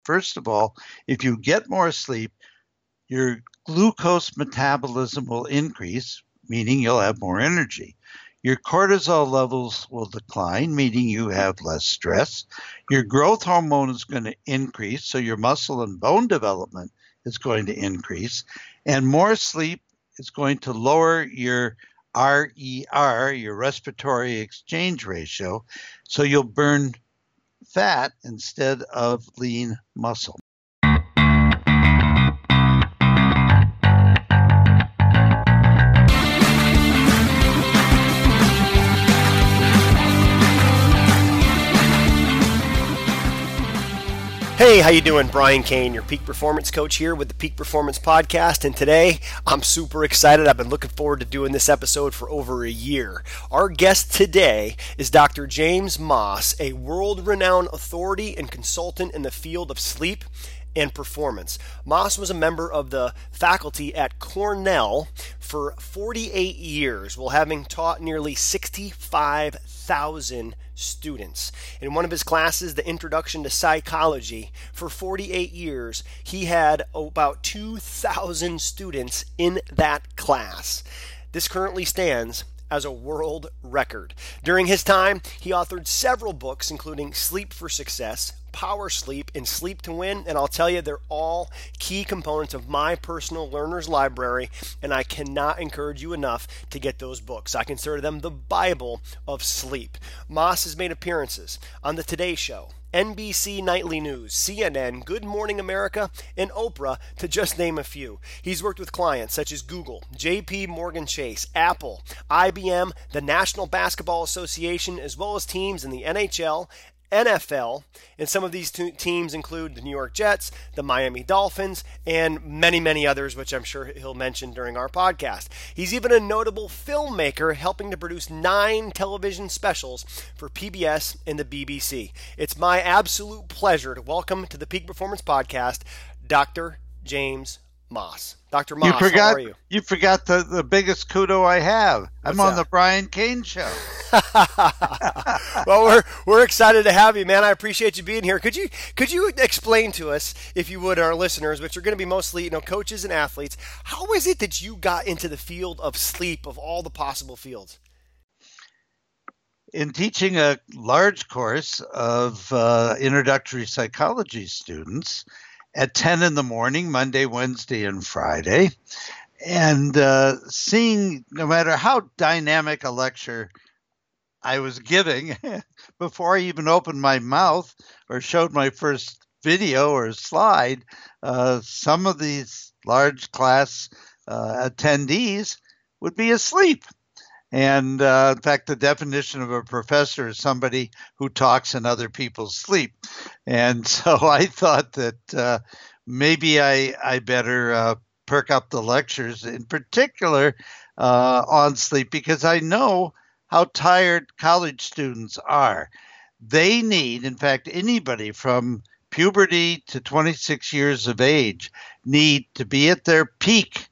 First of all, if you get more sleep, your glucose metabolism will increase, meaning you'll have more energy. Your cortisol levels will decline, meaning you have less stress. Your growth hormone is going to increase, so your muscle and bone development is going to increase. And more sleep is going to lower your RER, your respiratory exchange ratio, so you'll burn fat instead of lean muscle. Hey, how you doing? Brian Kane, your peak performance coach here with the Peak Performance Podcast, and today I'm super excited. I've been looking forward to doing this episode for over a year. Our guest today is Dr. James Maas, a world-renowned authority and consultant in the field of sleep and performance. Maas was a member of the faculty at Cornell for 48 years, while having taught nearly 65,000 students. In one of his classes, the Introduction to Psychology, for 48 years, he had about 2,000 students in that class. This currently stands as a world record. During his time, he authored several books, including Sleep for Success, Power Sleep, and Sleep to Win, and I'll tell you, they're all key components of my personal learner's library, and I cannot encourage you enough to get those books. I consider them the Bible of sleep. Maas has made appearances on The Today Show, NBC Nightly News, CNN, Good Morning America, and Oprah, to just name a few. He's worked with clients such as Google, JP Morgan Chase, Apple, IBM, the National Basketball Association, as well as teams in the NHL, NFL, and some of these teams include the New York Jets, the Miami Dolphins, and many, many others, which I'm sure he'll mention during our podcast. He's even a notable filmmaker, helping to produce 9 television specials for PBS and the BBC. It's my absolute pleasure to welcome to the Peak Performance Podcast, Dr. James Maas. Dr. Maas, how are you? You forgot the biggest kudo I have. I'm on the Brian Kane Show. Well, we're excited to have you, man. I appreciate you being here. Could you explain to us, if you would, our listeners, which are going to be mostly coaches and athletes, how is it that you got into the field of sleep of all the possible fields? In teaching a large course of introductory psychology students at 10 in the morning, Monday, Wednesday, and Friday, and seeing no matter how dynamic a lecture I was giving, before I even opened my mouth or showed my first video or slide, some of these large class attendees would be asleep. And in fact, the definition of a professor is somebody who talks in other people's sleep. And so I thought that maybe I better perk up the lectures, in particular on sleep, because I know how tired college students are. They need, in fact, anybody from puberty to 26 years of age need to be at their peak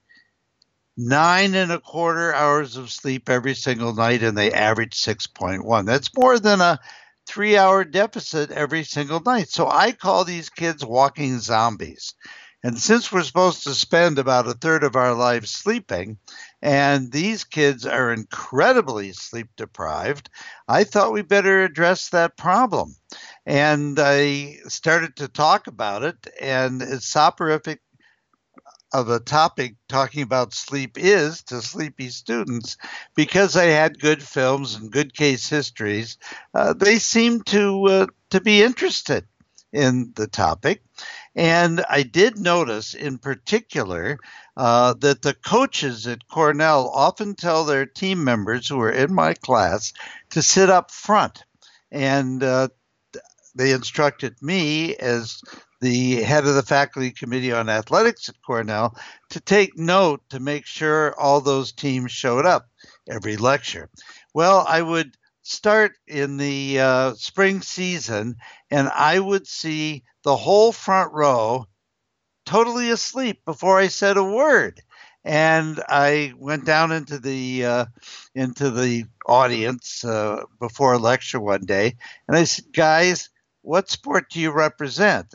9.25 hours of sleep every single night, and they average 6.1. That's more than a 3-hour deficit every single night. So I call these kids walking zombies. And since we're supposed to spend about a third of our lives sleeping, and these kids are incredibly sleep deprived, I thought we better address that problem. And I started to talk about it, and as soporific of a topic talking about sleep is to sleepy students, because I had good films and good case histories, they seemed to be interested in the topic. And I did notice in particular that the coaches at Cornell often tell their team members who are in my class to sit up front. And they instructed me, as the head of the faculty committee on athletics at Cornell, to take note to make sure all those teams showed up every lecture. Well, I would start in the spring season, and I would see the whole front row totally asleep before I said a word. And I went down into the audience before a lecture one day, and I said, "Guys, what sport do you represent?"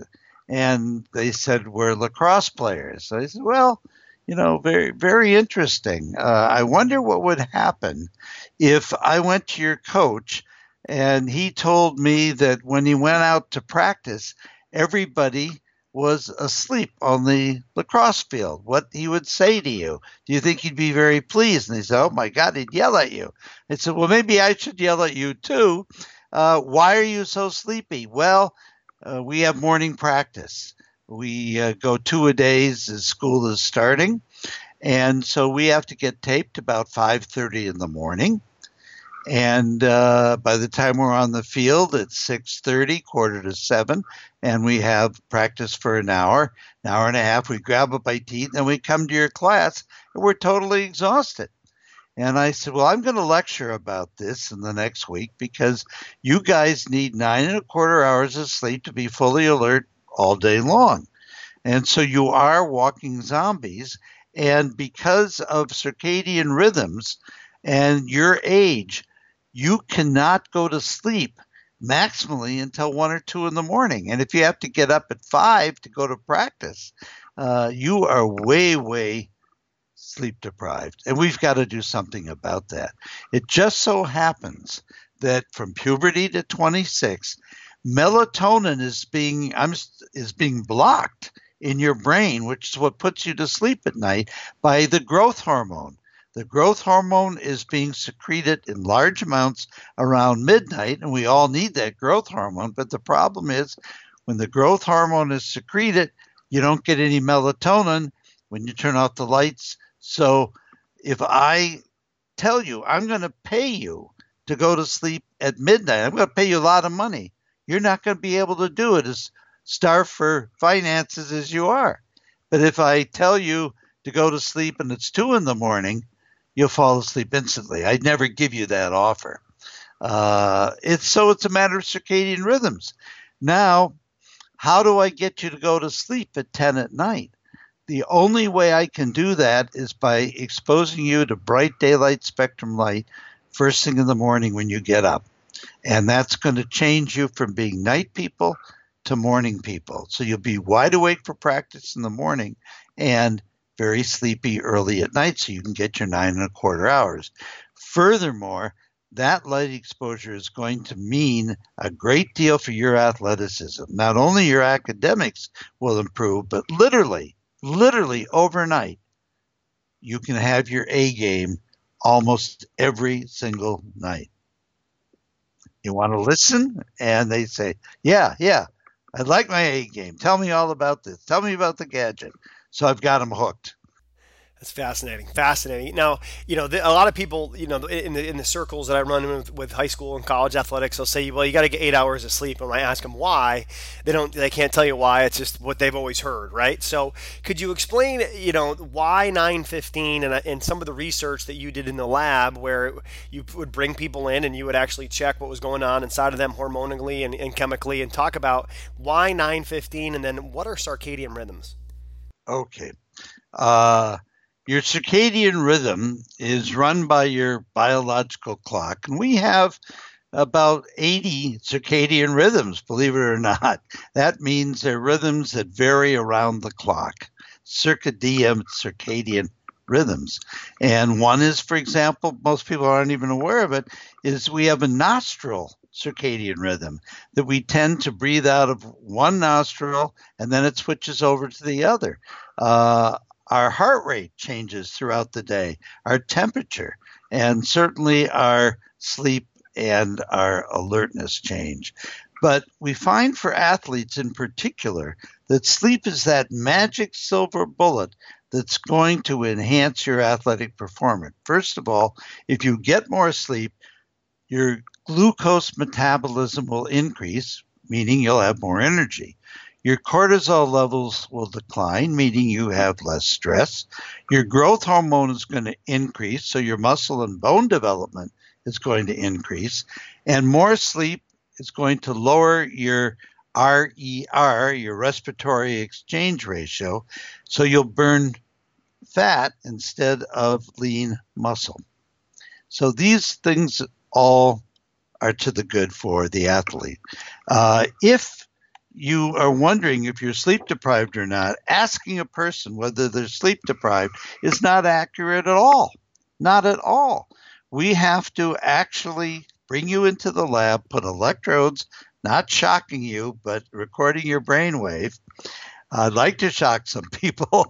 And they said, we're lacrosse players. I said, well, very, very interesting. I wonder what would happen if I went to your coach and he told me that when he went out to practice, everybody was asleep on the lacrosse field, what he would say to you. Do you think he'd be very pleased? And he said, oh my God, he'd yell at you. I said, well, maybe I should yell at you too. Why are you so sleepy? Well, we have morning practice. We go 2-a-days as school is starting. And so we have to get taped about 5:30 in the morning. And by the time we're on the field, it's 6:30, 6:45, and we have practice for an hour and a half. We grab a bite to eat, and then we come to your class, and we're totally exhausted. And I said, well, I'm going to lecture about this in the next week because you guys need 9.25 hours of sleep to be fully alert all day long. And so you are walking zombies. And because of circadian rhythms and your age, you cannot go to sleep maximally until 1 or 2 in the morning. And if you have to get up at 5 to go to practice, you are way, way sleep deprived. And we've got to do something about that. It just so happens that from puberty to 26, melatonin is being blocked in your brain, which is what puts you to sleep at night, by the growth hormone. The growth hormone is being secreted in large amounts around midnight, and we all need that growth hormone. But the problem is when the growth hormone is secreted, you don't get any melatonin when you turn off the lights. So if I tell you I'm going to pay you to go to sleep at midnight, I'm going to pay you a lot of money, you're not going to be able to do it, as starved for finances as you are. But if I tell you to go to sleep and it's 2 in the morning, you'll fall asleep instantly. I'd never give you that offer. It's a matter of circadian rhythms. Now, how do I get you to go to sleep at 10 at night? The only way I can do that is by exposing you to bright daylight spectrum light first thing in the morning when you get up. And that's going to change you from being night people to morning people. So you'll be wide awake for practice in the morning and very sleepy early at night, so you can get your 9.25 hours. Furthermore, that light exposure is going to mean a great deal for your athleticism. Not only your academics will improve, but literally overnight, you can have your A game almost every single night. You want to listen? And they say, yeah, I'd like my A game. Tell me all about this. Tell me about the gadget. So I've got them hooked. That's fascinating. Now, a lot of people, in the circles that I run with high school and college athletics, they'll say, well, you got to get 8 hours of sleep. And when I ask them why, they can't tell you why. It's just what they've always heard, right? So could you explain, why 9:15 and some of the research that you did in the lab where you would bring people in and you would actually check what was going on inside of them hormonally and chemically, and talk about why 9:15 and then what are circadian rhythms? Okay. Your circadian rhythm is run by your biological clock, and we have about 80 circadian rhythms, believe it or not. That means they're rhythms that vary around the clock, circadian rhythms. And one is, for example, most people aren't even aware of it, is we have a nostril circadian rhythm that we tend to breathe out of one nostril and then it switches over to the other. Our heart rate changes throughout the day, our temperature, and certainly our sleep and our alertness change. But we find for athletes in particular that sleep is that magic silver bullet that's going to enhance your athletic performance. First of all, if you get more sleep, your glucose metabolism will increase, meaning you'll have more energy. Your cortisol levels will decline, meaning you have less stress. Your growth hormone is going to increase, so your muscle and bone development is going to increase. And more sleep is going to lower your RER, your respiratory exchange ratio, so you'll burn fat instead of lean muscle. So these things all are to the good for the athlete. If you are wondering if you're sleep deprived or not, asking a person whether they're sleep deprived is not accurate at all. Not at all. We have to actually bring you into the lab, put electrodes, not shocking you, but recording your brainwave. I'd like to shock some people,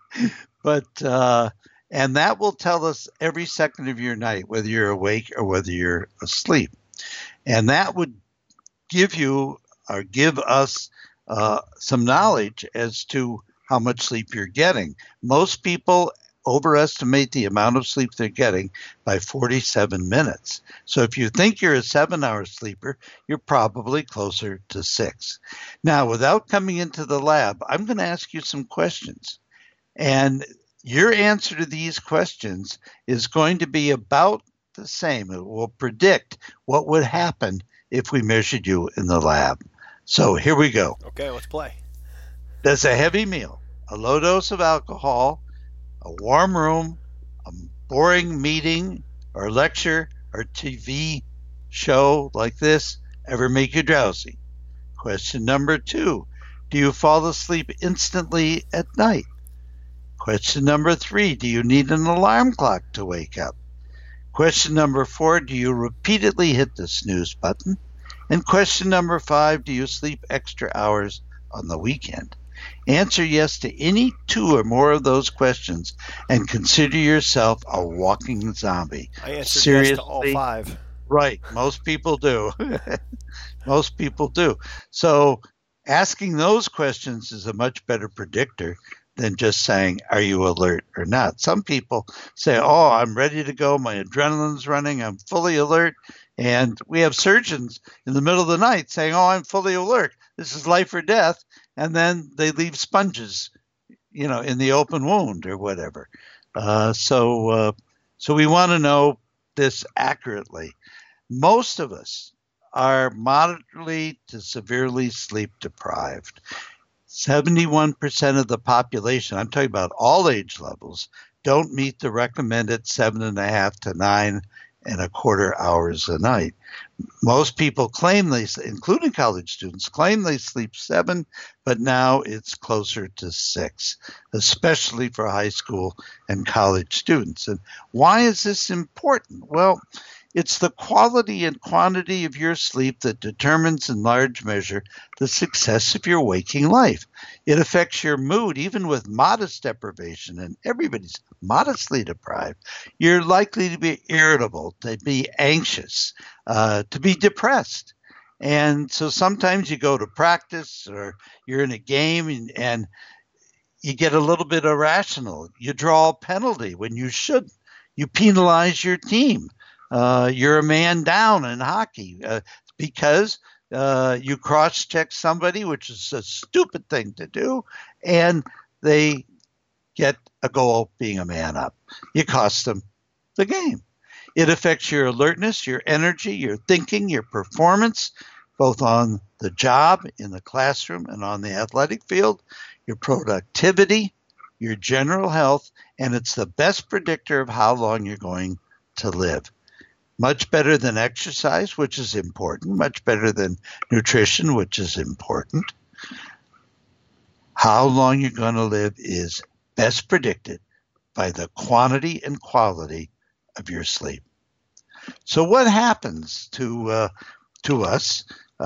but and that will tell us every second of your night whether you're awake or whether you're asleep, and that would give you or give us some knowledge as to how much sleep you're getting. Most people overestimate the amount of sleep they're getting by 47 minutes. So if you think you're a 7-hour sleeper, you're probably closer to 6. Now, without coming into the lab, I'm going to ask you some questions. And your answer to these questions is going to be about the same. It will predict what would happen if we measured you in the lab. So here we go. Okay, let's play. Does a heavy meal, a low dose of alcohol, a warm room, a boring meeting or lecture or TV show like this ever make you drowsy? Question number 2, do you fall asleep instantly at night? Question number 3, do you need an alarm clock to wake up? Question number 4, do you repeatedly hit the snooze button? And question number 5, do you sleep extra hours on the weekend? Answer yes to any 2 or more of those questions and consider yourself a walking zombie. I answered yes to all 5. Right. Most people do. Most people do. So asking those questions is a much better predictor than just saying, are you alert or not? Some people say, oh, I'm ready to go. My adrenaline's running. I'm fully alert. And we have surgeons in the middle of the night saying, oh, I'm fully alert. This is life or death. And then they leave sponges, in the open wound or whatever. So we want to know this accurately. Most of us are moderately to severely sleep deprived. 71% of the population, I'm talking about all age levels, don't meet the recommended 7.5 to 9.25 hours a night. Most people claim including college students, claim they sleep 7, but now it's closer to 6, especially for high school and college students. And why is this important? Well, it's the quality and quantity of your sleep that determines in large measure the success of your waking life. It affects your mood even with modest deprivation, and everybody's modestly deprived. You're likely to be irritable, to be anxious, to be depressed. And so sometimes you go to practice or you're in a game and you get a little bit irrational. You draw a penalty when you shouldn't. You penalize your team. You're a man down in hockey because you cross-check somebody, which is a stupid thing to do, and they get a goal being a man up. You cost them the game. It affects your alertness, your energy, your thinking, your performance, both on the job, in the classroom, and on the athletic field, your productivity, your general health, and it's the best predictor of how long you're going to live. Much better than exercise, which is important, much better than nutrition, which is important. How long you're going to live is best predicted by the quantity and quality of your sleep. So what happens to us?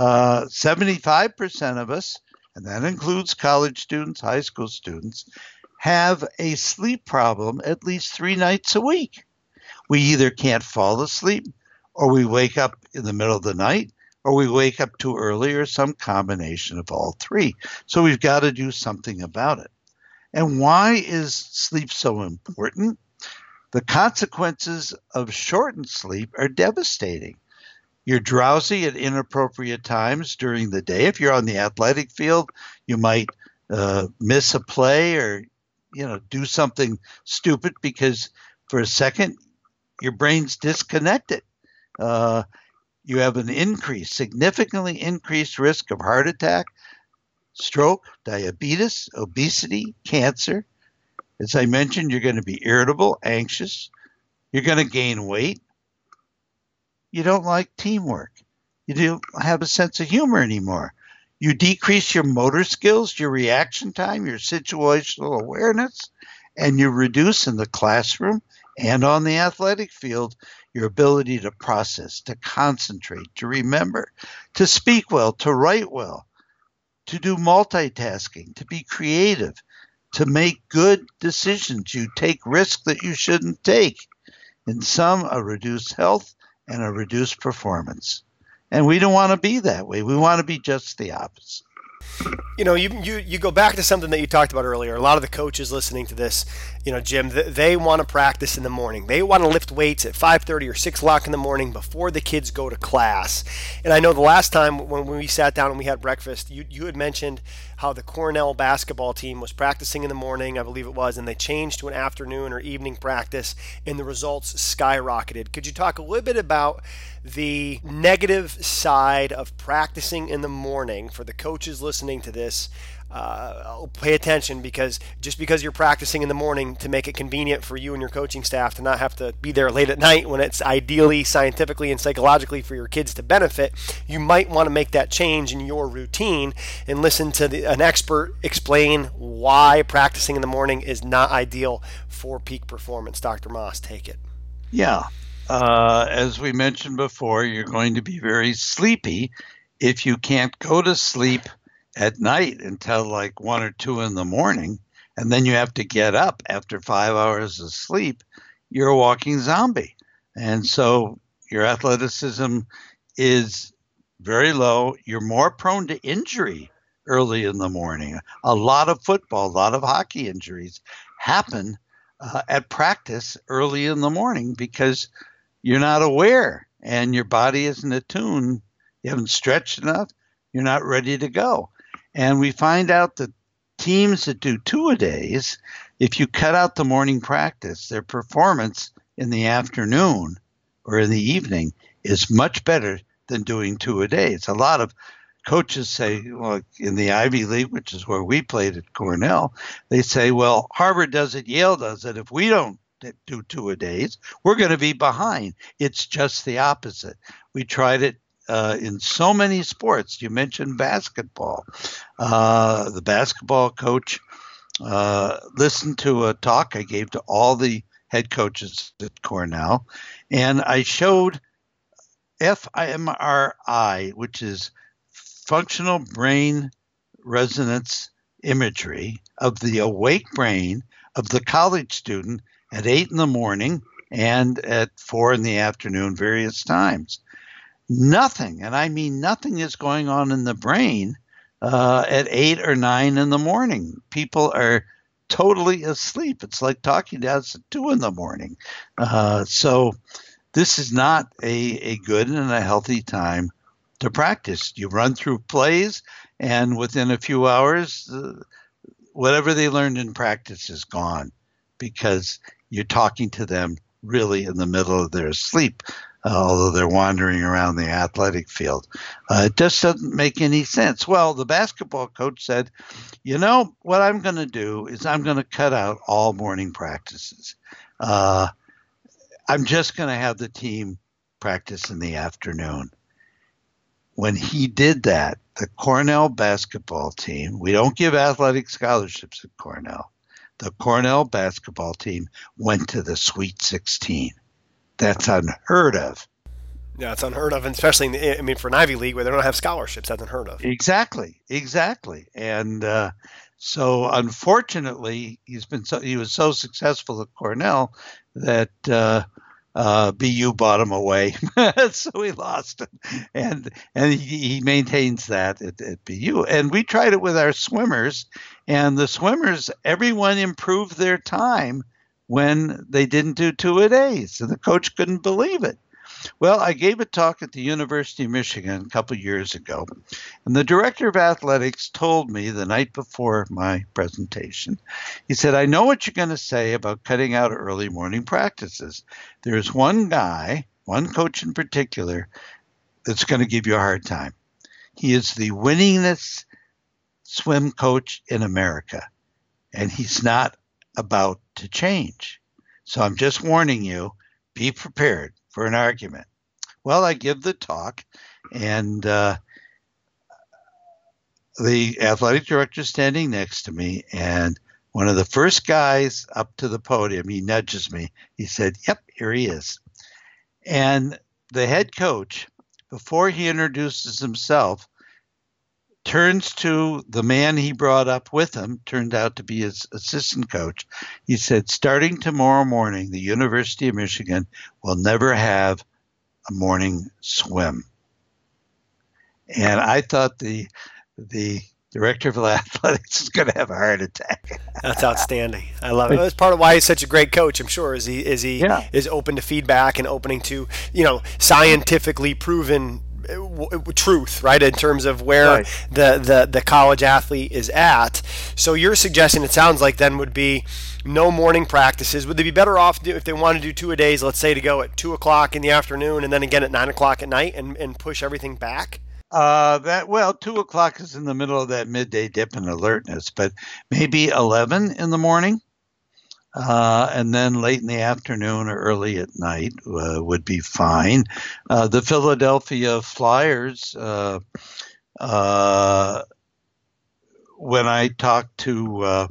75% of us, and that includes college students, high school students, have a sleep problem at least 3 nights a week. We either can't fall asleep, or we wake up in the middle of the night, or we wake up too early, or some combination of all 3. So we've got to do something about it. And why is sleep so important? The consequences of shortened sleep are devastating. You're drowsy at inappropriate times during the day. If you're on the athletic field, you might miss a play or do something stupid because for a second your brain's disconnected. You have an significantly increased risk of heart attack, stroke, diabetes, obesity, cancer. As I mentioned, you're going to be irritable, anxious. You're going to gain weight. You don't like teamwork. You don't have a sense of humor anymore. You decrease your motor skills, your reaction time, your situational awareness, and you reduce in the classroom and on the athletic field your ability to process, to concentrate, to remember, to speak well, to write well, to do multitasking, to be creative, to make good decisions. You take risks that you shouldn't take. In sum, a reduced health and a reduced performance. And we don't want to be that way. We want to be just the opposite. You go back to something that you talked about earlier. A lot of the coaches listening to this, Jim, they want to practice in the morning. They want to lift weights at 5:30 or 6 o'clock in the morning before the kids go to class. And I know the last time when we sat down and we had breakfast, you had mentioned how the Cornell basketball team was practicing in the morning, I believe it was, and they changed to an afternoon or evening practice, and the results skyrocketed. Could you talk a little bit about the negative side of practicing in the morning for the coaches listening to this? Pay attention, because just because you're practicing in the morning to make it convenient for you and your coaching staff to not have to be there late at night when it's ideally scientifically and psychologically for your kids to benefit, you might want to make that change in your routine and listen to an expert explain why practicing in the morning is not ideal for peak performance. Dr. Moss, take it. Yeah. As we mentioned before, you're going to be very sleepy if you can't go to sleep at night until like 1 or 2 in the morning, and then you have to get up after 5 hours of sleep. You're a walking zombie. And so your athleticism is very low. You're more prone to injury early in the morning. A lot of football, a lot of hockey injuries happen at practice early in the morning because you're not aware and your body isn't attuned. You haven't stretched enough. You're not ready to go. And we find out that teams that do two-a-days, if you cut out the morning practice, their performance in the afternoon or in the evening is much better than doing two-a-days. A lot of coaches say, well, in the Ivy League, which is where we played at Cornell, they say, well, Harvard does it, Yale does it. If we don't do two-a-days, we're going to be behind. It's just the opposite. We tried it in so many sports. You mentioned basketball. The basketball coach listened to a talk I gave to all the head coaches at Cornell, and I showed fMRI, which is functional brain resonance imagery of the awake brain of the college student at 8 in the morning and at 4 in the afternoon, various times. Nothing, and I mean nothing, is going on in the brain at 8 or 9 in the morning. People are totally asleep. It's like talking to us at 2 in the morning. So this is not a good and a healthy time to practice. You run through plays, and within a few hours, whatever they learned in practice is gone because you're talking to them really in the middle of their sleep. Although they're wandering around the athletic field. It just doesn't make any sense. Well, the basketball coach said, what I'm going to do is I'm going to cut out all morning practices. I'm just going to have the team practice in the afternoon. When he did that, the Cornell basketball team, we don't give athletic scholarships at Cornell. The Cornell basketball team went to the Sweet 16. That's unheard of. Yeah, it's unheard of, and especially for an Ivy League where they don't have scholarships, that's unheard of. Exactly. And so, unfortunately, he was so successful at Cornell that BU bought him away, so he lost him, and he maintains that at BU. And we tried it with our swimmers, and the swimmers, everyone improved their time when they didn't do two-a-days, and the coach couldn't believe it. Well, I gave a talk at the University of Michigan a couple years ago, and the director of athletics told me the night before my presentation, he said, I know what you're going to say about cutting out early morning practices. There's one guy, one coach in particular, that's going to give you a hard time. He is the winningest swim coach in America, and he's not about to change. So I'm just warning you, be prepared for an argument. Well, I give the talk, and the athletic director standing next to me, and one of the first guys up to the podium, he nudges me. He said, "Yep, here he is." And the head coach, before he introduces himself, turns to the man he brought up with him, turned out to be his assistant coach. He said, "Starting tomorrow morning, the University of Michigan will never have a morning swim." And I thought the director of athletics is going to have a heart attack. That's outstanding. I love it. That's part of why he's such a great coach, I'm sure, is he is open to feedback and opening to, scientifically proven truth, right, in terms of where the college athlete is at. So you're suggesting, it sounds like, then would be no morning practices. Would they be better off if they want to do 2 a days, let's say, to go at 2 o'clock in the afternoon and then again at 9 o'clock at night and push everything back? 2 o'clock is in the middle of that midday dip in alertness, but maybe 11 in the morning, and then late in the afternoon or early at night would be fine. The Philadelphia Flyers, when I talked to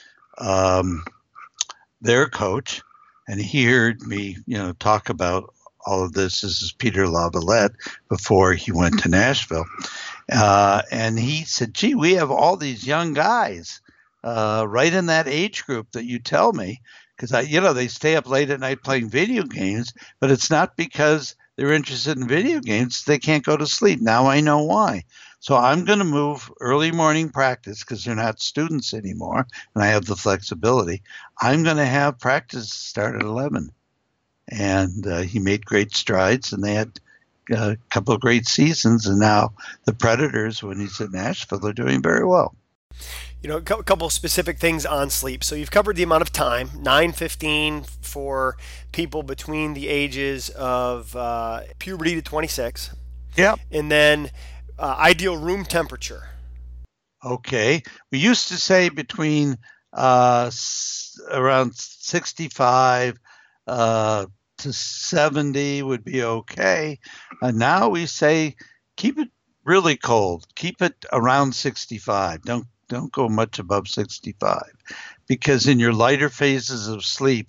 their coach, and he heard me, talk about all of this. This is Peter Lavalette before he went to Nashville. And he said, "Gee, we have all these young guys right in that age group that you tell me." Because, they stay up late at night playing video games, but it's not because they're interested in video games. They can't go to sleep. Now I know why. So I'm going to move early morning practice because they're not students anymore, and I have the flexibility. I'm going to have practice start at 11. And he made great strides, and they had a couple of great seasons. And now the Predators, when he's at Nashville, are doing very well. A couple specific things on sleep. So you've covered the amount of time, 9:15 for people between the ages of puberty to 26. Yeah. And then ideal room temperature. Okay. We used to say between around 65 to 70 would be okay. Now we say keep it really cold. Keep it around 65. Don't go much above 65, because in your lighter phases of sleep,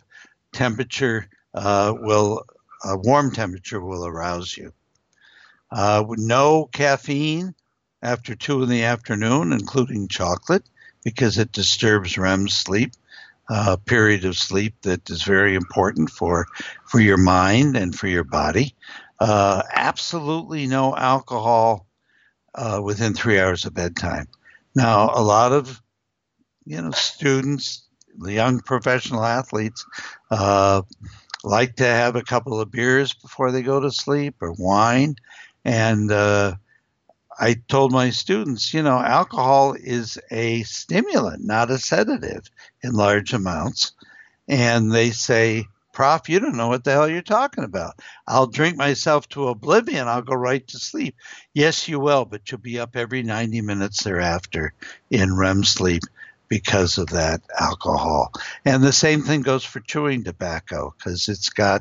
warm temperature will arouse you. No caffeine after 2 in the afternoon, including chocolate, because it disturbs REM sleep. Period of sleep that is very important for your mind and for your body. Absolutely no alcohol within 3 hours of bedtime. Now, a lot of students, the young professional athletes, like to have a couple of beers before they go to sleep, or wine. And I told my students, alcohol is a stimulant, not a sedative, in large amounts. And they say, "Prof, you don't know what the hell you're talking about. I'll drink myself to oblivion. I'll go right to sleep." Yes, you will, but you'll be up every 90 minutes thereafter in REM sleep because of that alcohol. And the same thing goes for chewing tobacco, because it's got,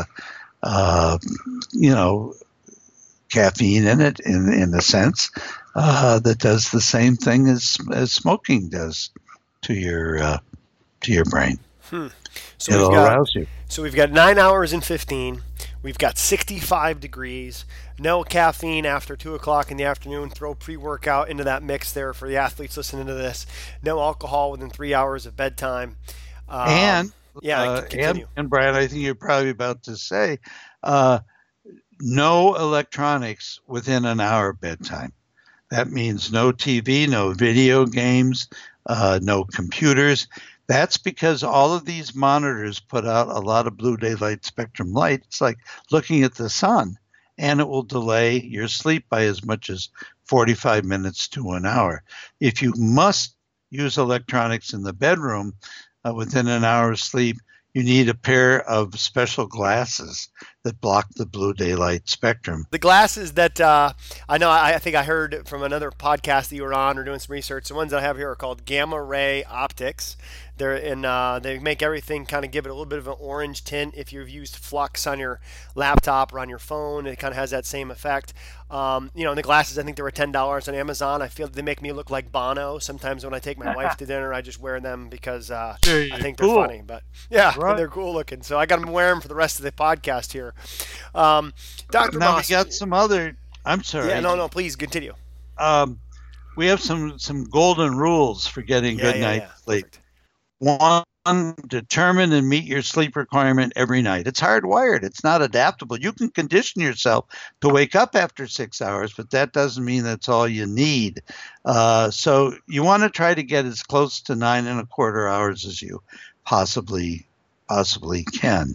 caffeine in it, in a sense, that does the same thing as smoking does to your brain. So it'll arouse you. So we've got 9 hours and 15. We've got 65 degrees. No caffeine after 2 o'clock in the afternoon. Throw pre-workout into that mix there for the athletes listening to this. No alcohol within 3 hours of bedtime. And continue. And Brad, I think you're probably about to say, no electronics within an hour of bedtime. That means no TV, no video games, no computers. That's because all of these monitors put out a lot of blue daylight spectrum light. It's like looking at the sun, and it will delay your sleep by as much as 45 minutes to an hour. If you must use electronics in the bedroom within an hour of sleep, you need a pair of special glasses that block the blue daylight spectrum. The glasses that I think I heard from another podcast that you were on or doing some research, the ones that I have here are called gamma ray optics. They make everything kind of give it a little bit of an orange tint. If you've used Flux on your laptop or on your phone, it kind of has that same effect. And the glasses, I think they were $10 on Amazon. I feel they make me look like Bono. Sometimes when I take my wife to dinner, I just wear them because I think they're funny. But yeah, right. They're cool looking. So I got to wear them for the rest of the podcast here. Dr. Now Moss, we got some other. I'm sorry. Yeah, no, please continue. We have some golden rules for getting good night's sleep. Perfect. One, determine and meet your sleep requirement every night. It's hardwired. It's not adaptable. You can condition yourself to wake up after 6 hours, but that doesn't mean that's all you need. So you want to try to get as close to 9.25 hours as you possibly can.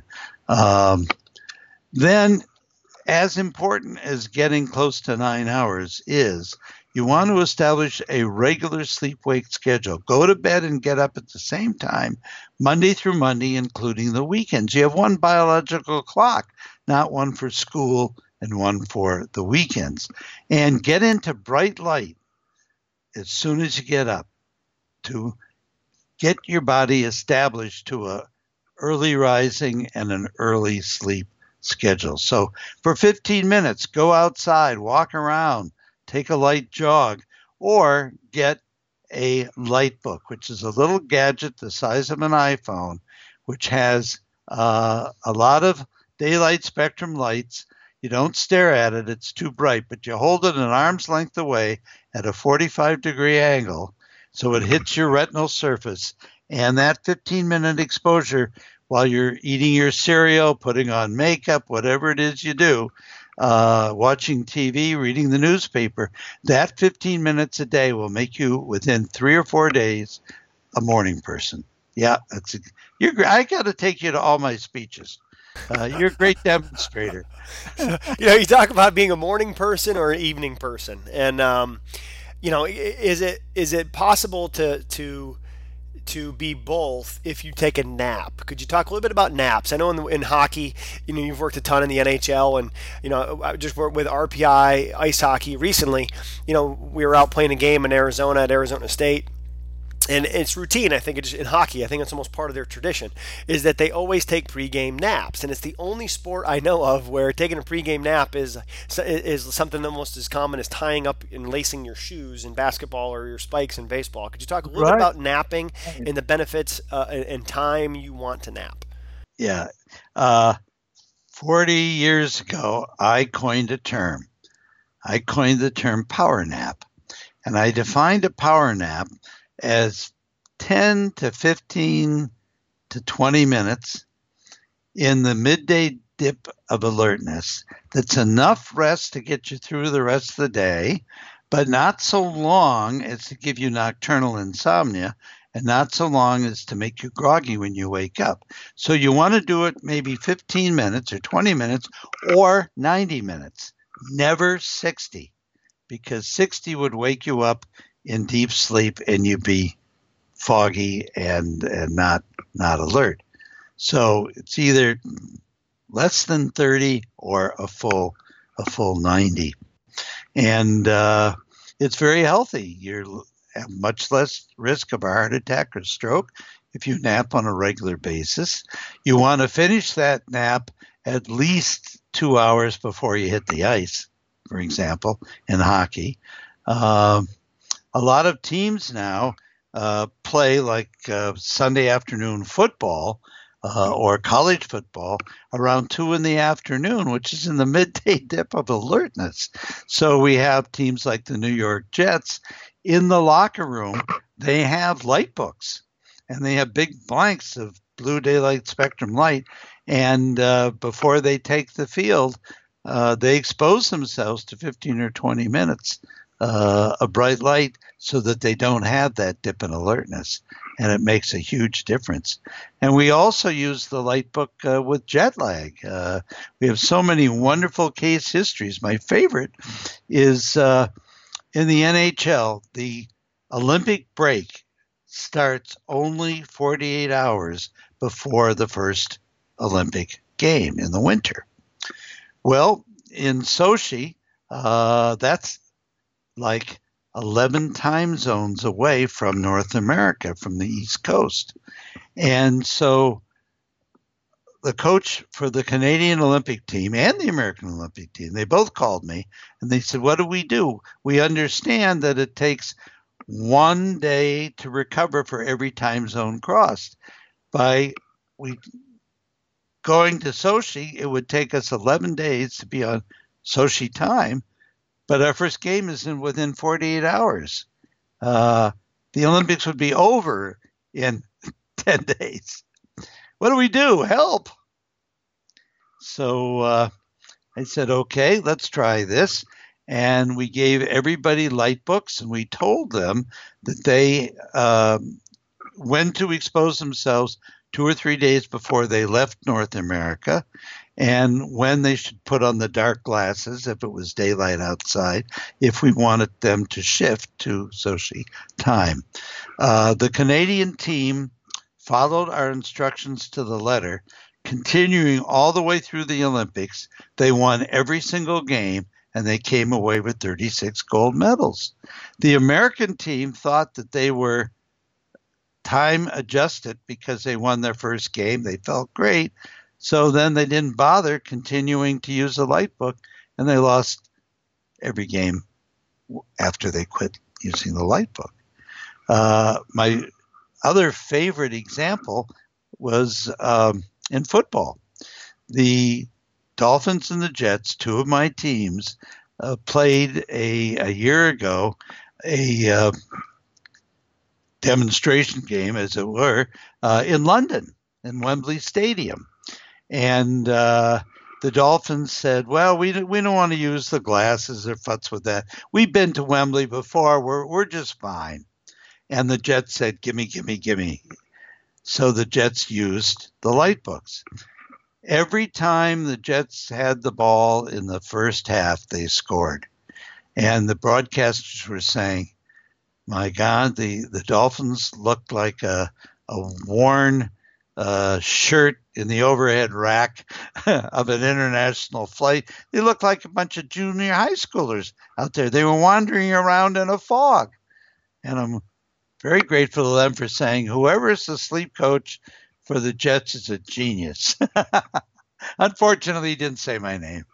Then, as important as getting close to 9 hours is, you want to establish a regular sleep-wake schedule. Go to bed and get up at the same time, Monday through Monday, including the weekends. You have one biological clock, not one for school and one for the weekends. And get into bright light as soon as you get up to get your body established to a early rising and an early sleep schedule. So for 15 minutes, go outside, walk around, take a light jog, or get a light book, which is a little gadget the size of an iPhone, which has a lot of daylight spectrum lights. You don't stare at it. It's too bright, but you hold it an arm's length away at a 45-degree angle so it hits your retinal surface. And that 15-minute exposure while you're eating your cereal, putting on makeup, whatever it is you do, watching TV, reading the newspaper, that 15 minutes a day will make you, within 3 or 4 days, a morning person. Yeah, I got to take you to all my speeches. You're a great demonstrator. You talk about being a morning person or an evening person, and is it possible to be both if you take a nap? Could you talk a little bit about naps? I know in hockey, you've worked a ton in the NHL, and I just worked with RPI ice hockey recently. We were out playing a game in Arizona at Arizona State. And it's routine. I think in hockey, I think it's almost part of their tradition, is that they always take pregame naps. And it's the only sport I know of where taking a pregame nap is something almost as common as tying up and lacing your shoes in basketball or your spikes in baseball. Could you talk a little bit about napping and the benefits and time you want to nap? Yeah. 40 years ago, I coined the term power nap. And I defined a power nap as 10 to 15 to 20 minutes in the midday dip of alertness that's enough rest to get you through the rest of the day, but not so long as to give you nocturnal insomnia and not so long as to make you groggy when you wake up. So you want to do it maybe 15 minutes or 20 minutes or 90 minutes, never 60, because 60 would wake you up in deep sleep and you'd be foggy and not alert. So it's either less than 30 or a full 90. And it's very healthy. You have much less risk of a heart attack or stroke if you nap on a regular basis. You want to finish that nap at least 2 hours before you hit the ice, for example, in hockey. A lot of teams now play like Sunday afternoon football or college football around 2 in the afternoon, which is in the midday dip of alertness. So we have teams like the New York Jets in the locker room. They have light books and they have big blanks of blue daylight spectrum light. And before they take the field, they expose themselves to 15 or 20 minutes of bright light so that they don't have that dip in alertness, and it makes a huge difference. And we also use the light book with jet lag. We have so many wonderful case histories. My favorite is in the NHL, the Olympic break starts only 48 hours before the first Olympic game in the winter. Well, in Sochi, that's like 11 time zones away from North America, from the East Coast. And so the coach for the Canadian Olympic team and the American Olympic team, they both called me and they said, what do? We understand that it takes 1 day to recover for every time zone crossed. By going to Sochi, it would take us 11 days to be on Sochi time, but our first game is within 48 hours. The Olympics would be over in 10 days. What do we do? Help. So I said, okay, let's try this. And we gave everybody light books, and we told them that they when to expose themselves 2 or 3 days before they left North America, and when they should put on the dark glasses if it was daylight outside, if we wanted them to shift to Sochi time. The Canadian team followed our instructions to the letter, continuing all the way through the Olympics. They won every single game, and they came away with 36 gold medals. The American team thought that they were time adjusted because they won their first game. They felt great. So then they didn't bother continuing to use the light book, and they lost every game after they quit using the light book. My other favorite example was in football. The Dolphins and the Jets, two of my teams, played a year ago a demonstration game, as it were, in London, in Wembley Stadium. And the Dolphins said, well, we don't want to use the glasses or futz with that. We've been to Wembley before. We're just fine. And the Jets said, gimme. So the Jets used the light books. Every time the Jets had the ball in the first half, they scored. And the broadcasters were saying, my God, the Dolphins looked like a worn shirt in the overhead rack of an international flight. They looked like a bunch of junior high schoolers out there. They were wandering around in a fog. And I'm very grateful to them for saying, whoever is the sleep coach for the Jets is a genius. Unfortunately, he didn't say my name.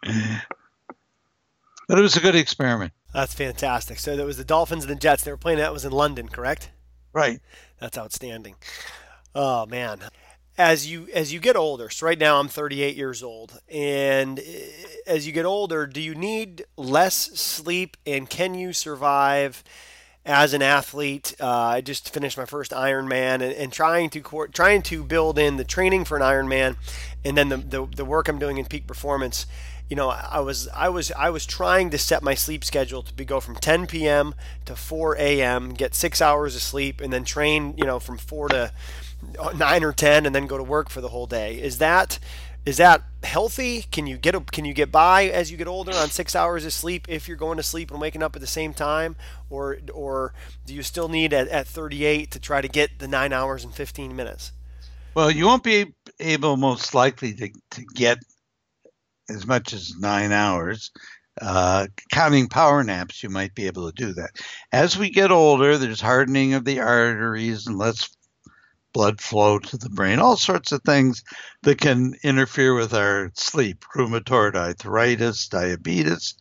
But it was a good experiment. That's fantastic. So that was the Dolphins and the Jets. They were playing, that was in London, correct? Right. That's outstanding. Oh, man. As you get older, so right now I'm 38 years old, and as you get older, do you need less sleep, and can you survive as an athlete? I just finished my first Ironman, and trying to build in the training for an Ironman, and then the work I'm doing in peak performance. You know, I was trying to set my sleep schedule to go from 10 p.m. to 4 a.m., get 6 hours of sleep, and then train, from 4 to 9 or 10, and then go to work for the whole day. Is that healthy? Can you get by as you get older on 6 hours of sleep if you're going to sleep and waking up at the same time, or do you still need at 38 to try to get the 9 hours and 15 minutes? Well, you won't be able most likely to get as much as 9 hours. Counting power naps, you might be able to do that. As we get older, there's hardening of the arteries and less blood flow to the brain, all sorts of things that can interfere with our sleep, rheumatoid arthritis, diabetes,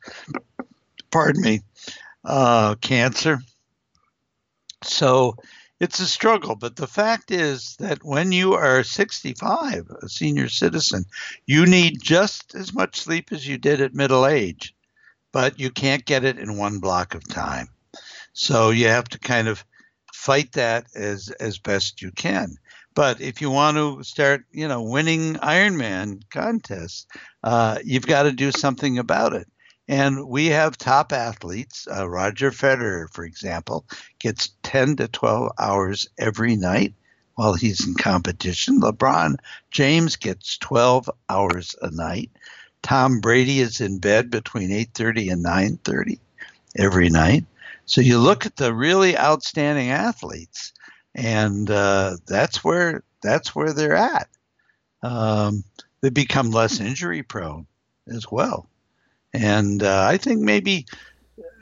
cancer. So it's a struggle, but the fact is that when you are 65, a senior citizen, you need just as much sleep as you did at middle age, but you can't get it in one block of time. So you have to kind of fight that as best you can. But if you want to start, winning Ironman contests, you've got to do something about it. And we have top athletes. Roger Federer, for example, gets 10 to 12 hours every night while he's in competition. LeBron James gets 12 hours a night. Tom Brady is in bed between 8:30 and 9:30 every night. So you look at the really outstanding athletes, and that's where they're at. They become less injury prone as well. And I think maybe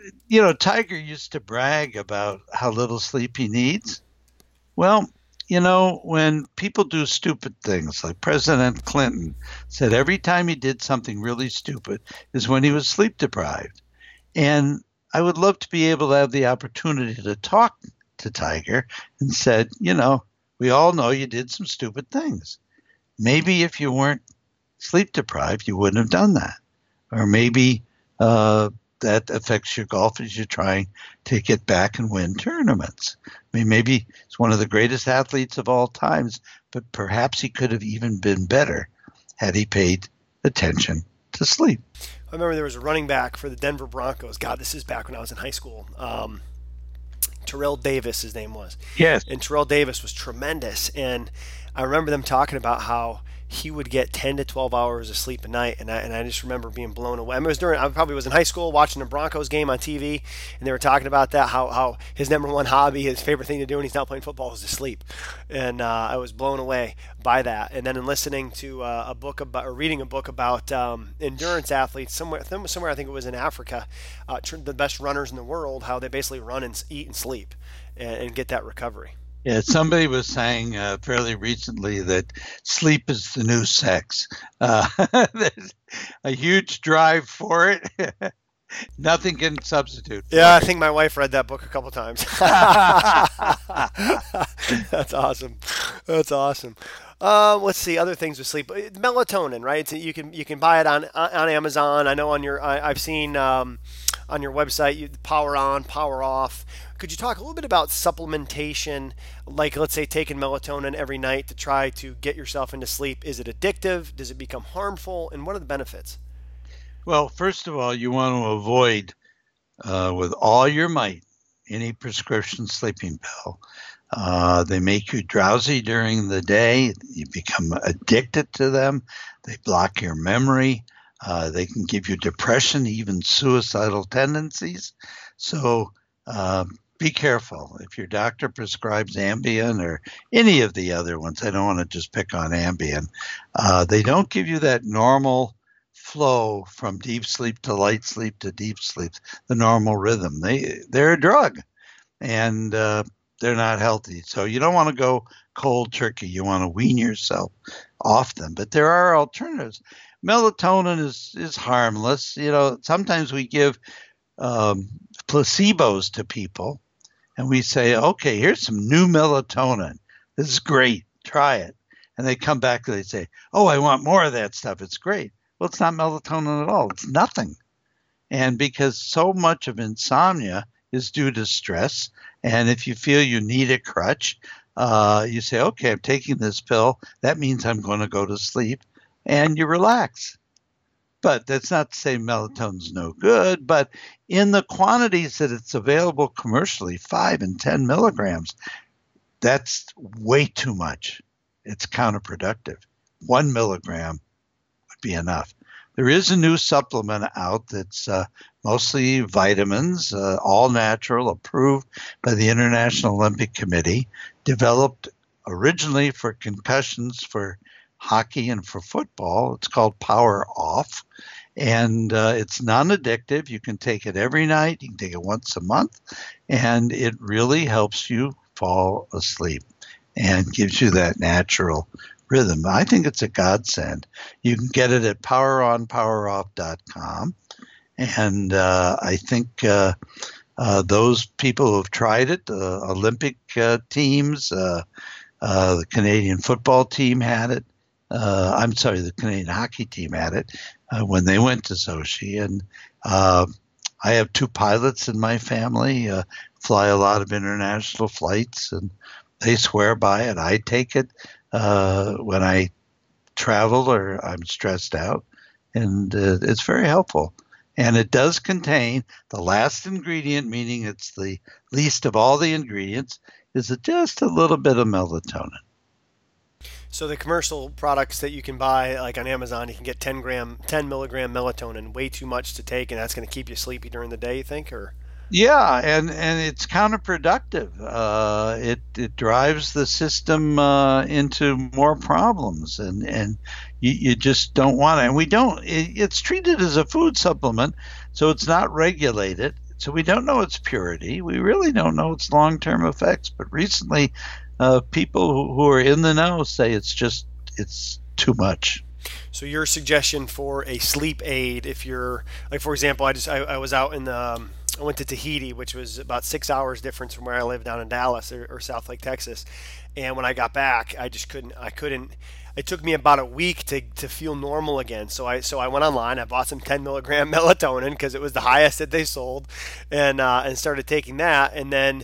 Tiger used to brag about how little sleep he needs. Well, when people do stupid things, like President Clinton said every time he did something really stupid is when he was sleep deprived. And I would love to be able to have the opportunity to talk to Tiger and said, we all know you did some stupid things. Maybe if you weren't sleep deprived, you wouldn't have done that. Or maybe that affects your golf as you're trying to get back and win tournaments. I mean, maybe he's one of the greatest athletes of all times, but perhaps he could have even been better had he paid attention to sleep. I remember there was a running back for the Denver Broncos. God, this is back when I was in high school. Terrell Davis, his name was. Yes. And Terrell Davis was tremendous. And I remember them talking about how he would get 10 to 12 hours of sleep a night, and I just remember being blown away. I mean, I probably was in high school watching a Broncos game on TV, and they were talking about that, how his number one hobby, his favorite thing to do when he's not playing football was to sleep. And I was blown away by that. And then in listening to a book about, or reading a book about endurance athletes, somewhere I think it was in Africa, the best runners in the world, how they basically run and eat and sleep and get that recovery. Yeah, somebody was saying fairly recently that sleep is the new sex. There's a huge drive for it. Nothing can substitute. Yeah, I think my wife read that book a couple times. That's awesome. That's awesome. Let's see other things with sleep. Melatonin, right? So you can buy it on Amazon. I know I've seen on your website, power on, power off. Could you talk a little bit about supplementation, like let's say taking melatonin every night to try to get yourself into sleep? Is it addictive? Does it become harmful? And what are the benefits? Well, first of all, you want to avoid with all your might any prescription sleeping pill. They make you drowsy during the day. You become addicted to them. They block your memory. They can give you depression, even suicidal tendencies. So be careful. If your doctor prescribes Ambien or any of the other ones, I don't want to just pick on Ambien, they don't give you that normal flow from deep sleep to light sleep to deep sleep, the normal rhythm. They're a drug, and they're not healthy. So you don't want to go cold turkey. You want to wean yourself off them. But there are alternatives. Melatonin is harmless. Sometimes we give placebos to people, and we say, okay, here's some new melatonin. This is great. Try it. And they come back and they say, oh, I want more of that stuff. It's great. Well, it's not melatonin at all. It's nothing. And because so much of insomnia is due to stress, and if you feel you need a crutch, you say, okay, I'm taking this pill. That means I'm going to go to sleep, and you relax. But that's not to say melatonin's no good, but in the quantities that it's available commercially, 5 and 10 milligrams, that's way too much. It's counterproductive. 1 milligram would be enough. There is a new supplement out that's mostly vitamins, all natural, approved by the International Olympic Committee, developed originally for concussions for hockey and for football. It's called Power Off, and it's non-addictive. You can take it every night. You can take it once a month, and it really helps you fall asleep and gives you that natural rhythm. I think it's a godsend. You can get it at poweronpoweroff.com, and I think those people who have tried it, the Olympic teams, the Canadian football team had it. The Canadian hockey team had it when they went to Sochi. And I have 2 pilots in my family, fly a lot of international flights, and they swear by it. I take it when I travel or I'm stressed out, and it's very helpful. And it does contain the last ingredient, meaning it's the least of all the ingredients, is just a little bit of melatonin. So the commercial products that you can buy, like on Amazon, you can get 10 milligram melatonin, way too much to take, and that's going to keep you sleepy during the day, you think? Or yeah, and it's counterproductive. It drives the system into more problems, and you just don't want it. And we don't. It's treated as a food supplement, so it's not regulated. So we don't know its purity. We really don't know its long-term effects. But recently, people who are in the know say it's too much. So your suggestion for a sleep aid, if you're like, for example, I was out in the I went to Tahiti, which was about 6 hours difference from where I live down in Dallas or South Lake, Texas. And when I got back, I couldn't. It took me about a week to feel normal again. So I went online. I bought some 10 milligram melatonin because it was the highest that they sold, and started taking that. And then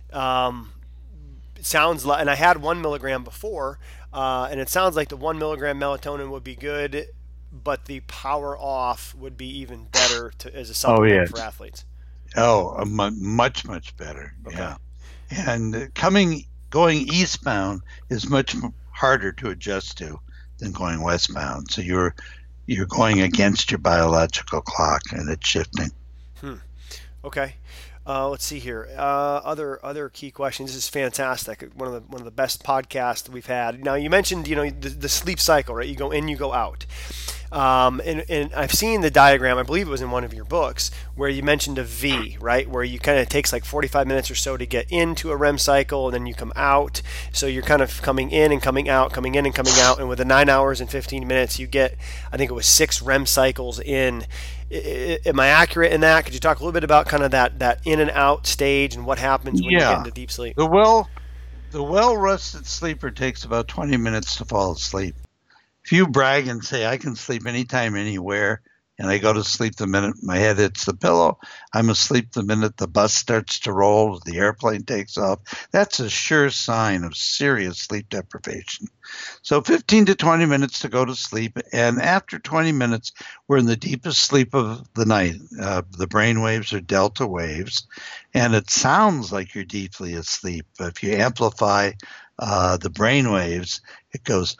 it sounds like, and I had 1 milligram before, and it sounds like the 1 milligram melatonin would be good, but the power off would be even better as a supplement for athletes. Oh, much, much better. Okay. Yeah. And going eastbound is much harder to adjust to than going westbound. So you're going against your biological clock, and it's shifting. Okay. Let's see here. Other key questions. This is fantastic. One of the best podcasts we've had. Now you mentioned the sleep cycle, right? You go in, you go out. And I've seen the diagram, I believe it was in one of your books, where you mentioned a V, right? Where you kind of takes like 45 minutes or so to get into a REM cycle, and then you come out. So you're kind of coming in and coming out, coming in and coming out. And with the 9 hours and 15 minutes, you get, I think it was 6 REM cycles in. Am I accurate in that? Could you talk a little bit about kind of that in and out stage and what happens when you get into deep sleep? The well-rested sleeper takes about 20 minutes to fall asleep. If you brag and say, I can sleep anytime, anywhere, and I go to sleep the minute my head hits the pillow, I'm asleep the minute the bus starts to roll, the airplane takes off, that's a sure sign of serious sleep deprivation. So 15 to 20 minutes to go to sleep, and after 20 minutes, we're in the deepest sleep of the night. The brain waves are delta waves, and it sounds like you're deeply asleep. But if you amplify the brain waves, it goes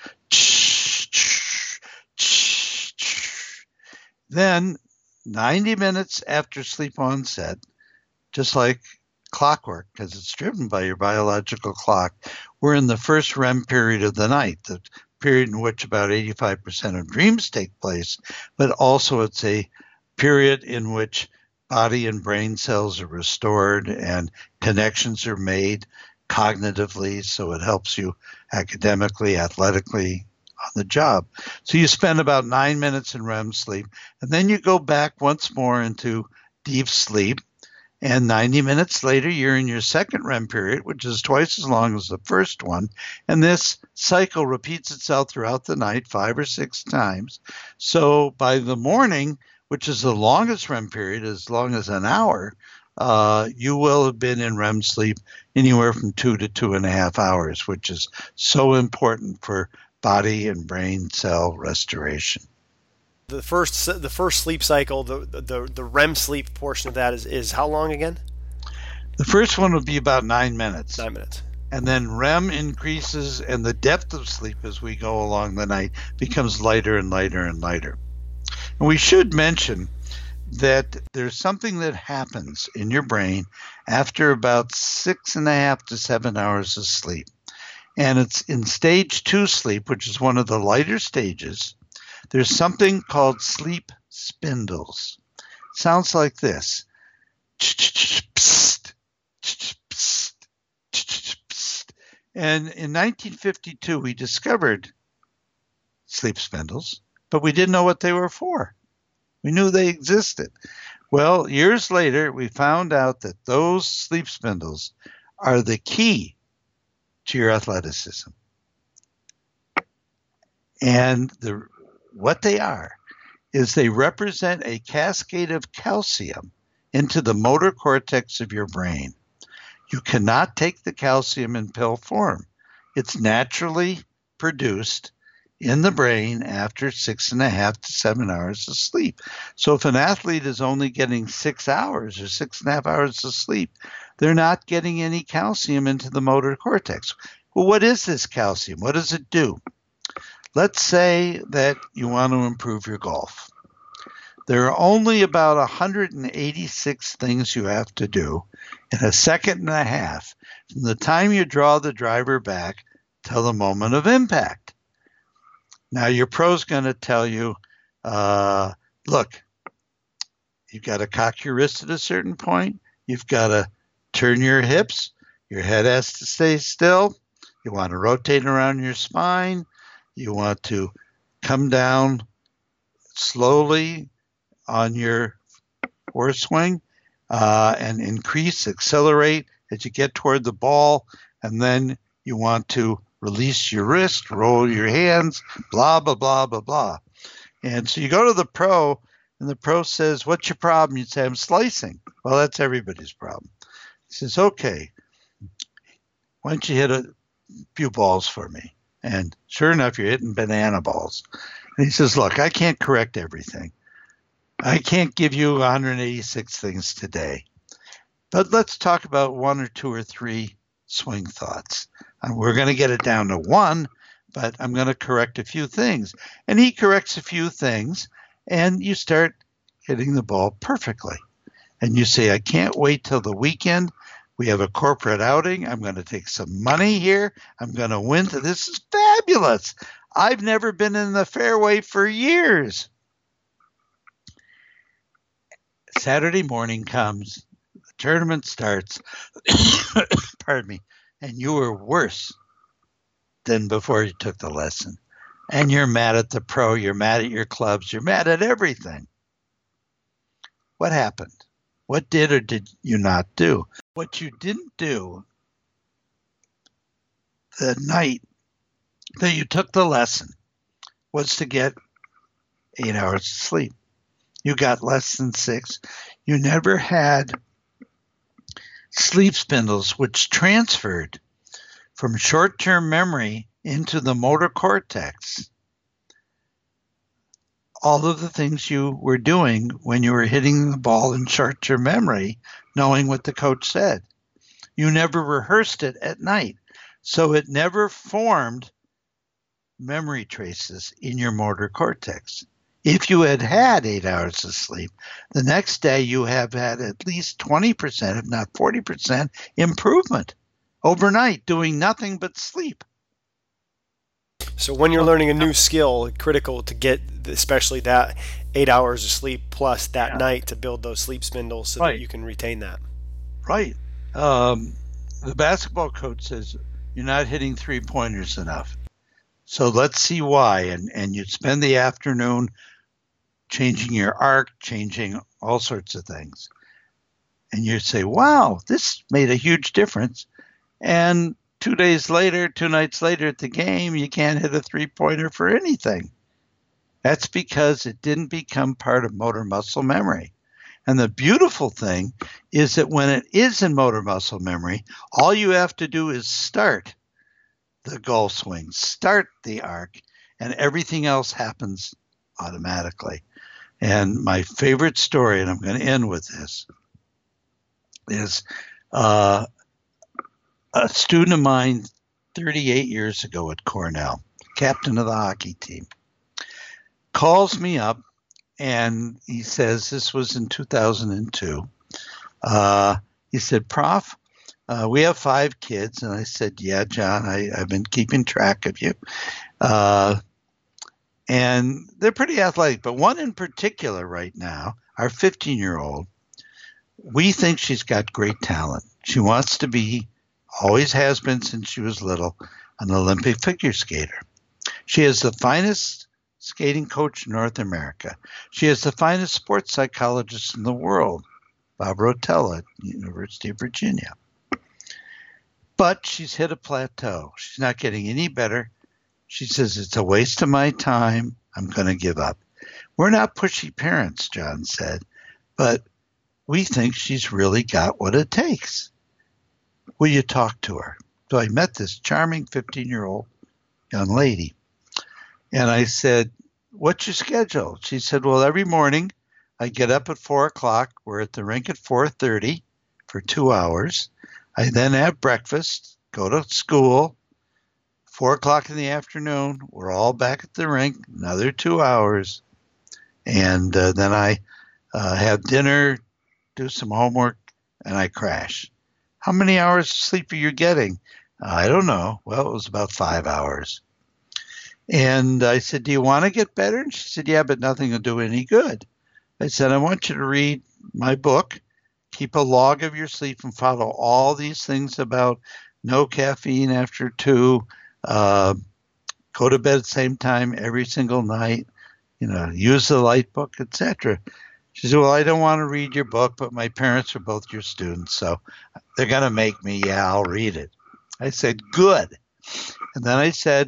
Then 90 minutes after sleep onset, just like clockwork, because it's driven by your biological clock, we're in the first REM period of the night, the period in which about 85% of dreams take place, but also it's a period in which body and brain cells are restored and connections are made cognitively, so it helps you academically, athletically, on the job. So you spend about 9 minutes in REM sleep, and then you go back once more into deep sleep, and 90 minutes later, you're in your second REM period, which is twice as long as the first one, and this cycle repeats itself throughout the night 5 or 6 times. So by the morning, which is the longest REM period, as long as an hour, you will have been in REM sleep anywhere from 2 to 2.5 hours, which is so important for body and brain cell restoration. The first sleep cycle, the REM sleep portion of that is how long again? The first one would be about 9 minutes. 9 minutes. And then REM increases, and the depth of sleep as we go along the night becomes lighter and lighter and lighter. And we should mention that there's something that happens in your brain after about 6.5 to 7 hours of sleep. And it's in stage 2 sleep, which is one of the lighter stages. There's something called sleep spindles. Sounds like this. And in 1952, we discovered sleep spindles, but we didn't know what they were for. We knew they existed. Well, years later, we found out that those sleep spindles are the key to your athleticism. And what they are is they represent a cascade of calcium into the motor cortex of your brain. You cannot take the calcium in pill form. It's naturally produced in the brain after 6.5 to 7 hours of sleep. So if an athlete is only getting 6 hours or 6.5 hours of sleep, they're not getting any calcium into the motor cortex. Well, what is this calcium? What does it do? Let's say that you want to improve your golf. There are only about 186 things you have to do in a second and a half from the time you draw the driver back till the moment of impact. Now, your pro's going to tell you, look, You've got to cock your wrist at a certain point. You've got to turn your hips. Your head has to stay still. You want to rotate around your spine. You want to come down slowly on your forward swing and accelerate as you get toward the ball. And then you want to release your wrist, roll your hands, blah, blah, blah, blah, blah. And so you go to the pro, and the pro says, what's your problem? You say, I'm slicing. Well, that's everybody's problem. He says, okay, why don't you hit a few balls for me? And sure enough, you're hitting banana balls. And he says, look, I can't correct everything. I can't give you 186 things today. But let's talk about 1 or 2 or 3 swing thoughts. And we're going to get it down to 1, but I'm going to correct a few things. And he corrects a few things, and you start hitting the ball perfectly. And you say, I can't wait till the weekend. We have a corporate outing. I'm going to take some money here. I'm going to win. This is fabulous. I've never been in the fairway for years. Saturday morning comes. The tournament starts. Pardon me. And you were worse than before you took the lesson. And you're mad at the pro. You're mad at your clubs. You're mad at everything. What happened? What did or did you not do? What you didn't do the night that you took the lesson was to get 8 hours of sleep. You got less than 6. You never had sleep spindles, which transferred from short-term memory into the motor cortex. All of the things you were doing when you were hitting the ball in short-term memory, knowing what the coach said. You never rehearsed it at night, so it never formed memory traces in your motor cortex. If you had had 8 hours of sleep, the next day you have had at least 20%, if not 40% improvement overnight, doing nothing but sleep. So when you're learning a new skill, critical to get especially that 8 hours of sleep plus that night to build those sleep spindles so that you can retain that. Right. The basketball coach says you're not hitting three-pointers enough. So let's see why. And you spend the afternoon changing your arc, changing all sorts of things. And you say, wow, this made a huge difference. And 2 days later, 2 nights later at the game, you can't hit a three-pointer for anything. That's because it didn't become part of motor muscle memory. And the beautiful thing is that when it is in motor muscle memory, all you have to do is start the golf swing, start the arc, and everything else happens automatically. And my favorite story, and I'm going to end with this, is a student of mine 38 years ago at Cornell, captain of the hockey team, calls me up and he says, this was in 2002. He said, Prof, we have 5 kids. And I said, yeah, John, I've been keeping track of you. And they're pretty athletic, but one in particular right now, our 15-year-old, we think she's got great talent. She wants to be, always has been since she was little, an Olympic figure skater. She is the finest skating coach in North America. She is the finest sports psychologist in the world, Bob Rotella at the University of Virginia. But she's hit a plateau. She's not getting any better. She says, it's a waste of my time. I'm going to give up. We're not pushy parents, John said, but we think she's really got what it takes. Will you talk to her? So I met this charming 15-year-old young lady. And I said, what's your schedule? She said, well, every morning I get up at 4 o'clock. We're at the rink at 4:30 for 2 hours. I then have breakfast, go to school. 4 o'clock in the afternoon, we're all back at the rink, another 2 hours. And then I have dinner, do some homework, and I crash. How many hours of sleep are you getting? I don't know. Well, it was about 5 hours. And I said, do you want to get better? And she said, yeah, but nothing will do any good. I said, I want you to read my book, keep a log of your sleep, and follow all these things about no caffeine after 2, go to bed at the same time every single night, use the light book, etc. She said, well, I don't want to read your book, but my parents are both your students, so they're going to make me, I'll read it. I said, good. And then I said,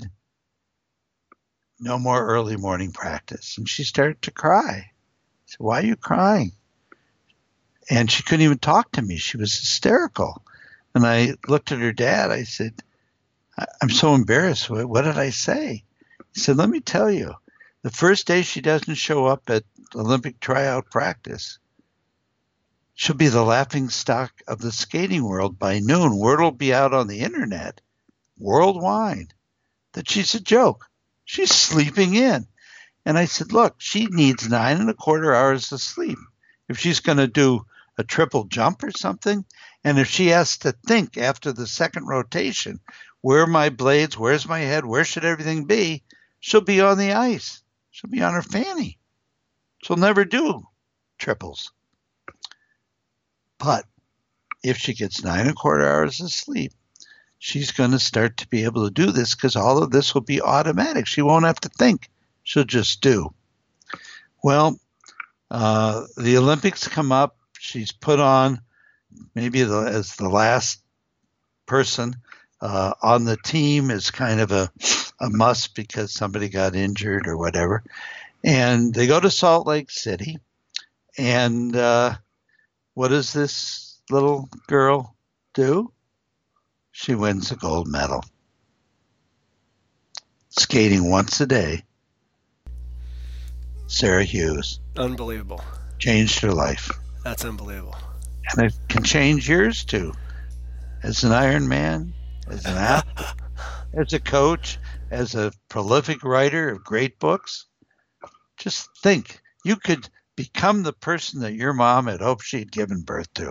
no more early morning practice. And she started to cry. I said, why are you crying? And she couldn't even talk to me. She was hysterical. And I looked at her dad. I said, I'm so embarrassed. What did I say? He said, let me tell you, the first day she doesn't show up at Olympic tryout practice, she'll be the laughing stock of the skating world by noon. Word will be out on the internet worldwide that she's a joke. She's sleeping in. And I said, look, she needs 9.25 hours of sleep. If she's going to do a triple jump or something, and if she has to think after the second rotation, where are my blades, where's my head, where should everything be, she'll be on the ice. She'll be on her fanny. She'll never do triples. But if she gets 9.25 hours of sleep, she's going to start to be able to do this because all of this will be automatic. She won't have to think. She'll just do. Well, the Olympics come up. She's put on maybe as the last person on the team is kind of a must because somebody got injured or whatever. And they go to Salt Lake City. And what does this little girl do? She wins a gold medal. Skating once a day. Sarah Hughes. Unbelievable. Changed her life. That's unbelievable. And it can change yours too. As an Ironman, as an athlete, as a coach, as a prolific writer of great books. Just think, you could become the person that your mom had hoped she'd given birth to.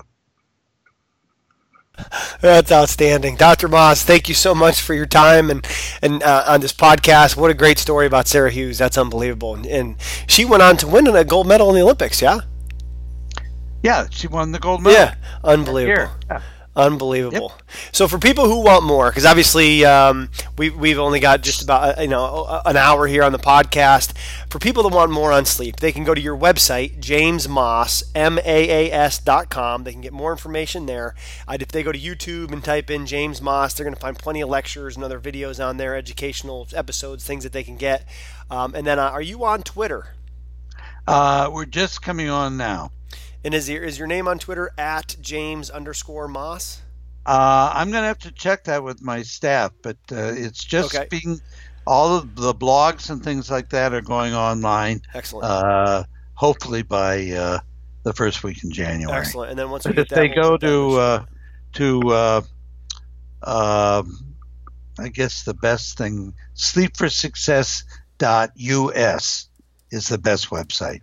That's outstanding. Dr. Maas, thank you so much for your time and on this podcast. What a great story about Sarah Hughes. That's unbelievable. And she went on to win a gold medal in the Olympics, yeah? Yeah, she won the gold medal. Yeah, unbelievable. Yeah. Unbelievable. Yep. So for people who want more, because obviously we've only got just about an hour here on the podcast. For people that want more on sleep, they can go to your website, jamesmaas.com. They can get more information there. If they go to YouTube and type in James Maas, they're going to find plenty of lectures and other videos on there, educational episodes, things that they can get. And then are you on Twitter? We're just coming on now. And is your name on Twitter at James_Maas? I'm going to have to check that with my staff, but it's just being all of the blogs and things like that are going online. Excellent. Hopefully by the first week in January. Excellent. And then once we but get if that, they go to I guess the best thing, sleepforsuccess.us is the best website.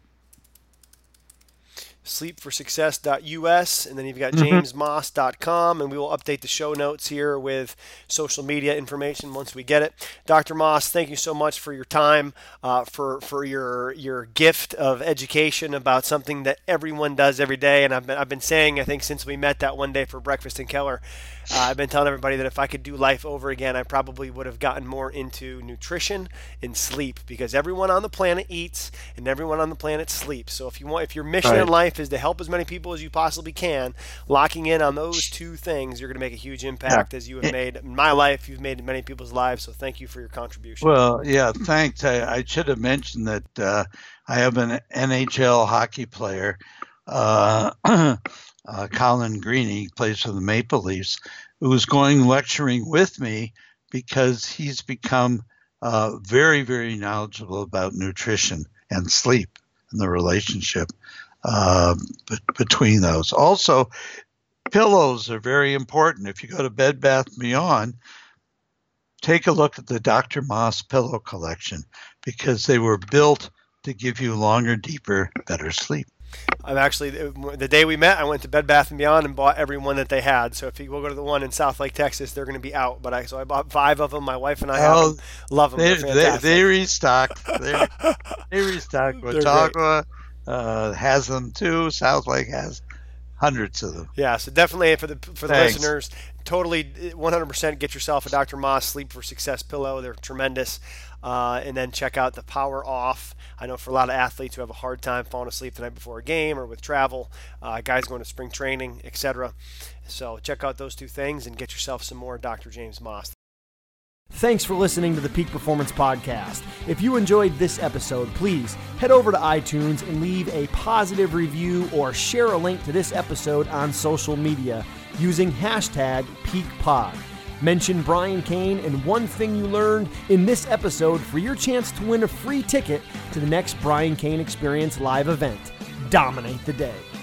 sleepforsuccess.us, and then you've got jamesmaas.com, and we will update the show notes here with social media information once we get it. Dr. Maas, thank you so much for your time, for your gift of education about something that everyone does every day. And I've been saying, I think since we met that one day for breakfast in Keller, I've been telling everybody that if I could do life over again, I probably would have gotten more into nutrition and sleep, because everyone on the planet eats and everyone on the planet sleeps. So if your mission in life is to help as many people as you possibly can, locking in on those two things, you're going to make a huge impact, as you have made in my life. You've made in many people's lives. So thank you for your contribution. Well, yeah, thanks. I should have mentioned that I have an NHL hockey player, Colin Greene, plays for the Maple Leafs, who's going lecturing with me because he's become very, very knowledgeable about nutrition and sleep and the relationship between those. Also, pillows are very important. If you go to Bed Bath & Beyond, take a look at the Dr. Maas pillow collection, because they were built to give you longer, deeper, better sleep. I'm actually, the day we met, I went to Bed Bath & Beyond and bought every one that they had. So if you go to the one in South Lake, Texas, they're going to be out. But I bought 5 of them. My wife and I have them. Love them. They restock. They restock Watauga, has them too. South Lake has hundreds of them. Yeah, so definitely for the Thanks. listeners, totally 100% get yourself a Dr. Moss Sleep for Success pillow. They're tremendous. And then check out the Power Off. I know for a lot of athletes who have a hard time falling asleep the night before a game or with travel, guys going to spring training, etc. So check out those two things and get yourself some more Dr. James Moss. Thanks for listening to the Peak Performance Podcast. If you enjoyed this episode, please head over to iTunes and leave a positive review or share a link to this episode on social media using hashtag PeakPod. Mention Brian Cain and one thing you learned in this episode for your chance to win a free ticket to the next Brian Cain Experience live event. Dominate the day.